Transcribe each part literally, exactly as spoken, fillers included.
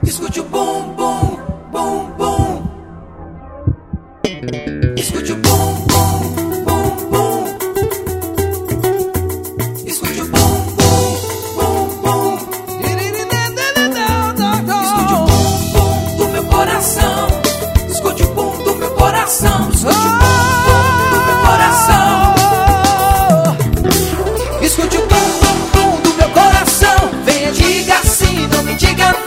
Escute o bum, bum, bum, bum. Escute o bum, bum, bum, bum. Escute o bum, bum, bum, bum. Escute o bum, bum do meu coração. Escute o bum do meu coração. Escute o bum, bum do meu coração. Escute o bum, bum, bum do meu coração. Venha, diga sim, não me diga não.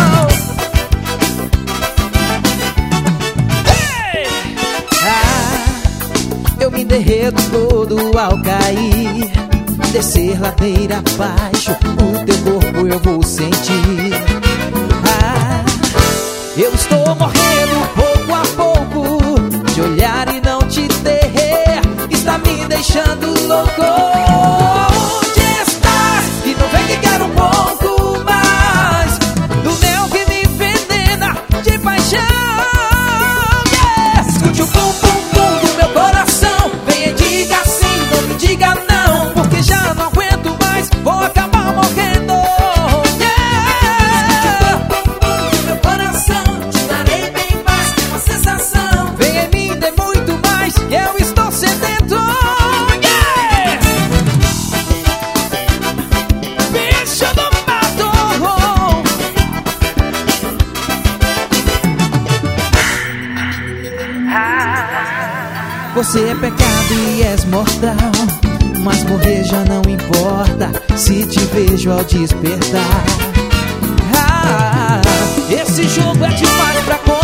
Eu me derreto todo ao cair, descer ladeira abaixo, o teu corpo eu vou sentir. Ah, eu estou morrendo pouco a pouco, de olhar e não te ter, está me deixando louco. Onde estás? Que não vem que quero um pouco mais do mel que me envenena de paixão. Yeah! Escute o bum, bum, bum do meu coração. Venha, diga sim, não me diga não. Porque já não aguento mais, vou acabar morrendo. Yeah! Escute o bum, bum do meu coração. Te darei bem mais que uma sensação. Vem em mim, dê muito mais, que eu estou sedento. Yeah! Bicho do mato. Você é pecado e és mortal, mas morrer já não importa se te vejo ao despertar. Ah, esse jogo é demais pra